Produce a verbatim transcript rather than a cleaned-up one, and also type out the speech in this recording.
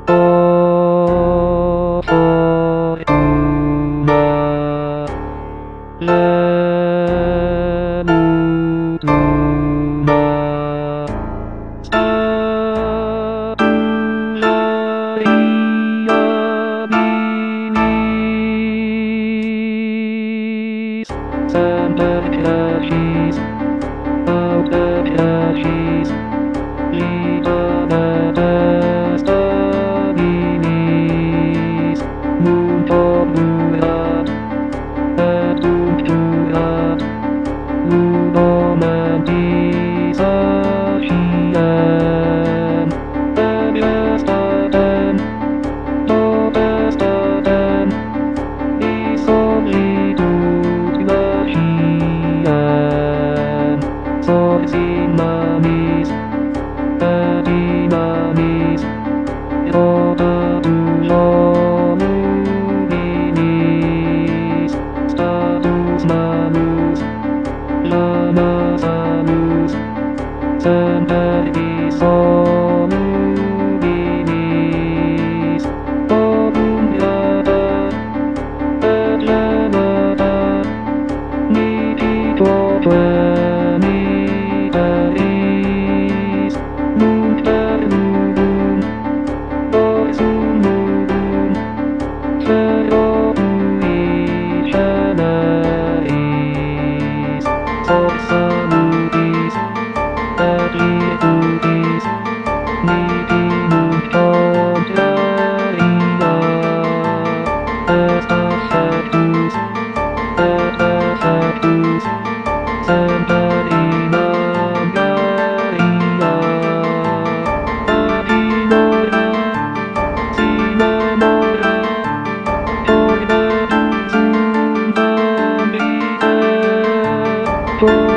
Oh, for una luna Statularia minis Semper piacis, aute piacis Lita est minis Nunc obuat et duncturat Ludo mentis aciem Dem estatem, potestatem Di solitude laciem Sois in mamis et in mamis Iota tuo luminis Status manus Lamas amus Semper vis soluminis Obum beata et levata Niti quoque miteris Nunc per nubum Voxum nubum Fero tui generis Sois salutis et lietutis Niti nunc contraria Est affectus et effectus Semper in Angaria Et in ora si memora Poi vetus sum ambite